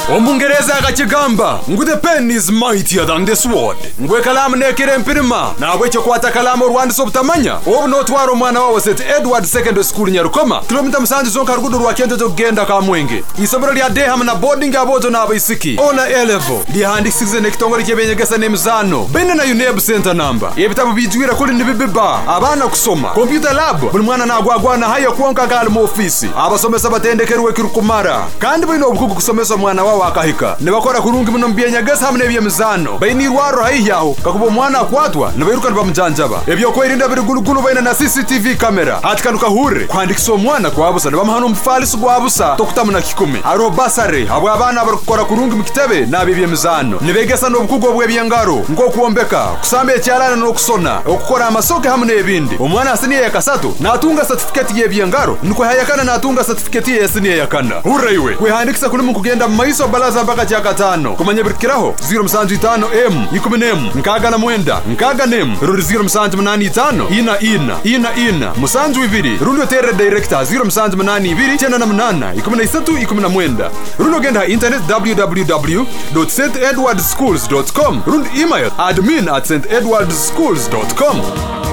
Omungereza akachigamba ngu the pen is mightier than the sword. Ngwe kalamu nekire mpirima na bwecho kwata kalamu Rwanda sobutamanya obu notwaro mwana wawe St Edward Secondary School Nyarukoma kilomita musanju zonka rugudu rwa kento zo genda Kamwenge. Isomero lya Deham na boarding abozo na abaisiki ona elevo lihandikisize nekitongole kyebenyegesa nemizano bene na UNEB center number ebitabu bijwira kuli nibibiba abana kusoma computer lab buli mwana nagwagwana hayo kuonka kali mu office abasomesa batendekerwe kirukumara kandi bino obukugu kusomesa mwana wawe akahika nebakora kurungi muno mbyenyegesa hamwe nebyemizano bayini rwaro hayiyaho kakubo mwana akwatwa nebiruka bamujanjaba ebyo kwerinda birugulugulu baina na CCTV camera atikanuka hure kwandikisa mwana kwabusa nebamahano mfalisi gwabusa tokutamuna 10 aro basare abo abana barukora kurungi mukitebe nabibyemizano nebegesa n'obukugu obwebyengaro ngo kuombeka kusamba ekyalana no kusona okukora amasoke hamwe nebindi omwana asiniye yakasatu natunga certificate yebyengaro niko hayakana natunga certificate yesiniye yakana huraiwe kwehandikisa kuli mukugenda maiso balaza mpaka cyakatano kumanye birikiraho 075M 10M nkaga na mwenda nkaga nem ruri 07585 ina musanju ibiri rundo tere director 07582 chena na mnana 13 mwenda rundo genda internet www.stedwardschools.com rundo email admin@stedwardschools.com